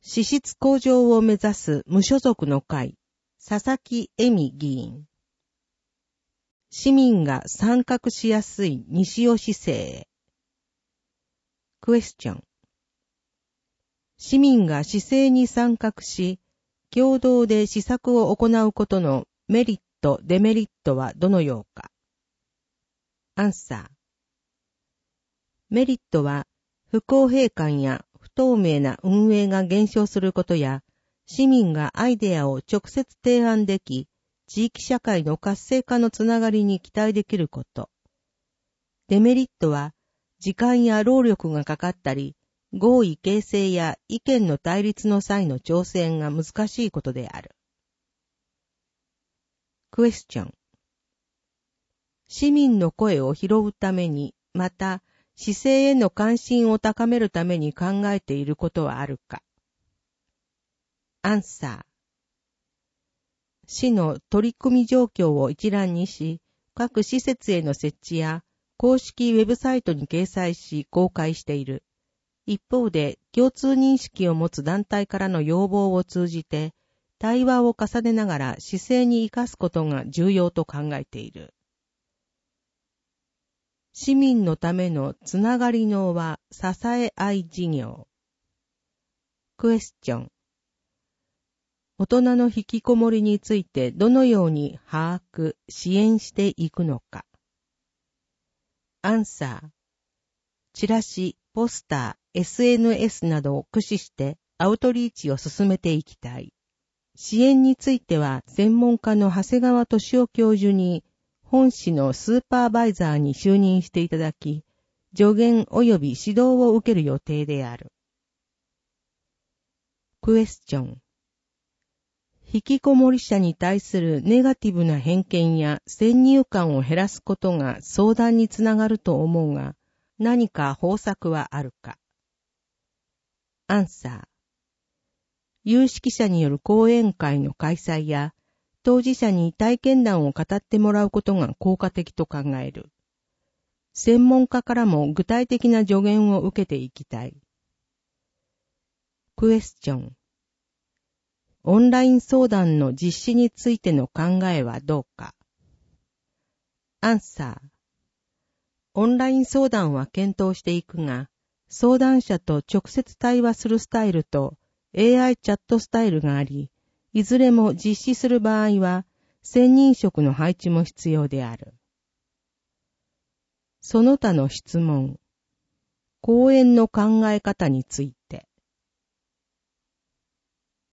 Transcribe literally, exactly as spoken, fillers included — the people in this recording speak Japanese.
資質向上を目指す無所属の会、佐々木恵美議員。市民が参画しやすい西尾市政へ。クエスチョン。市民が市政に参画し、共同で施策を行うことのメリット、デメリットはどのようか。アンサー。メリットは、不公平感や不透明な運営が減少することや、市民がアイデアを直接提案でき、地域社会の活性化のつながりに期待できること。デメリットは、時間や労力がかかったり、合意形成や意見の対立の際の調整が難しいことである。クエスチョン。市民の声を拾うために、また、市政への関心を高めるために考えていることはあるか。アンサー。市の取り組み状況を一覧にし、各施設への設置や公式ウェブサイトに掲載し公開している。一方で、共通認識を持つ団体からの要望を通じて、対話を重ねながら市政に生かすことが重要と考えている。市民のためのつながりの輪支え合い事業。クエスチョン。大人の引きこもりについてどのように把握、支援していくのか。アンサー。チラシ、ポスター、エスエヌエス などを駆使してアウトリーチを進めていきたい。支援については専門家の長谷川俊夫教授に本市のスーパーバイザーに就任していただき、助言及び指導を受ける予定である。クエスチョン。引きこもり者に対するネガティブな偏見や先入観を減らすことが相談につながると思うが、何か方策はあるか。アンサー。有識者による講演会の開催や、当事者に体験談を語ってもらうことが効果的と考える。専門家からも具体的な助言を受けていきたい。クエスチョン。オンライン相談の実施についての考えはどうか。アンサー。オンライン相談は検討していくが、相談者と直接対話するスタイルと エーアイ チャットスタイルがあり、いずれも実施する場合は、専任職の配置も必要である。その他の質問。講演の考え方について。